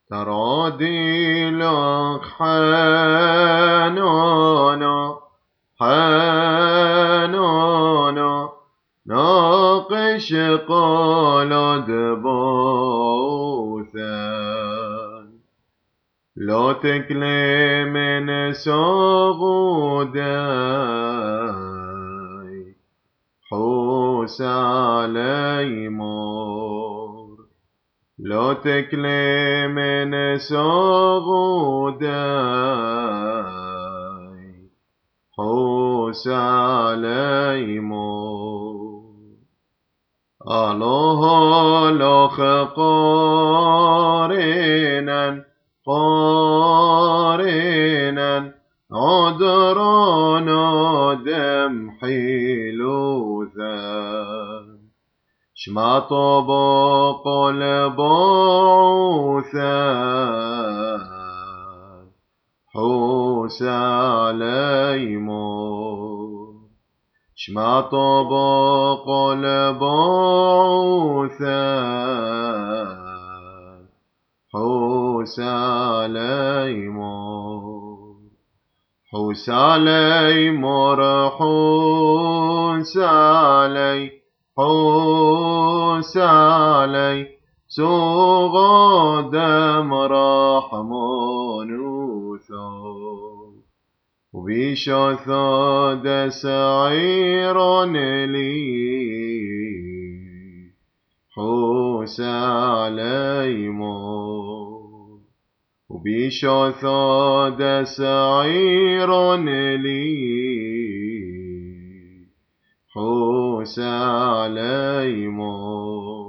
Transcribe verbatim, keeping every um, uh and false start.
ترادي لك حنانا حنانا ناقش قال دبوثا لا تكلي من سغوداي حوس علي مور لا تكلي من سغوداي حوس علي مور الله لخ قارنا قارنا عذرنا دم حيلوثا شما طبق البعوثا حوس علي مور شما طبق البعوثا حوس علي مور حوس علي مور حوس علي حوس علي سوغدم رحمانوثا وبشثاد سعيرا لي حوس علي مور وبشثاد سعيرا لي حوس علي مور